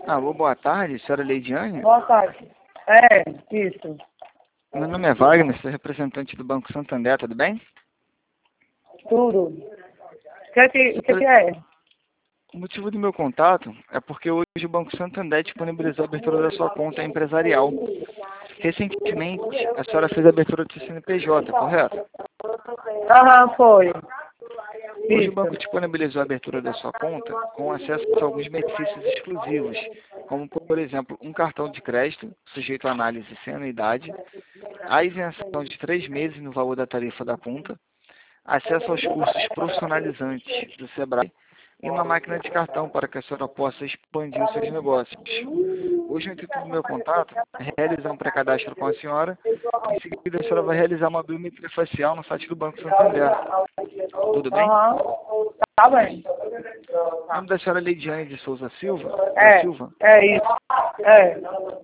Alô, boa tarde, senhora Leidiane. Boa tarde. É, isso. Meu nome é Wagner, sou representante do Banco Santander, tudo bem? Tudo. O que é? O motivo do meu contato é porque hoje o Banco Santander disponibilizou a abertura da sua conta empresarial. Recentemente, a senhora fez a abertura do seu CNPJ, correto? Aham, foi. Hoje o Isso. banco disponibilizou a abertura da sua conta com acesso a alguns benefícios exclusivos, como, por exemplo, um cartão de crédito sujeito à análise sem anuidade, a isenção de 3 meses no valor da tarifa da conta, acesso aos cursos profissionalizantes do Sebrae e uma máquina de cartão para que a senhora possa expandir os seus negócios. Hoje o intuito do meu contato é realizar um pré-cadastro com a senhora. Em seguida, a senhora vai realizar uma biometria facial no site do Banco Santander. Tudo bem? Aham. Tá bem. O nome da senhora é Leidiane de Souza Silva? É, é isso. É.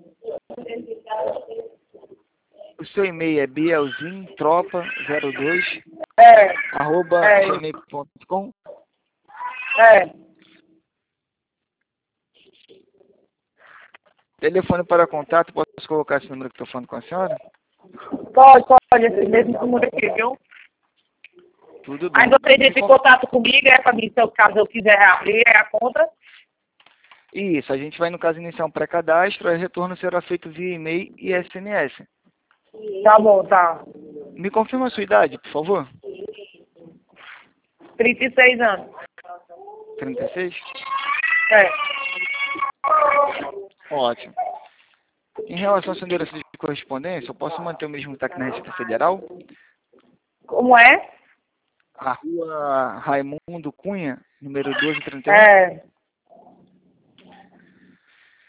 O seu e-mail é bielzintropa02 É. É isso. @gmail.com. É. Telefone para contato, posso colocar esse número que estou falando com a senhora? Pode, esse mesmo número aqui, viu? Tudo bem. Aí você entra em contato comigo, para mim, caso eu quiser abrir a conta. Isso, a gente vai, no caso, iniciar um pré-cadastro, aí o retorno será feito via e-mail e SMS. Tá bom, tá. Me confirma a sua idade, por favor. 36 anos. 36? É. Ótimo. Em relação ao seu endereço de correspondência, eu posso manter o mesmo que está aqui na Receita Federal? Como é? A rua Raimundo Cunha, número 1231? É.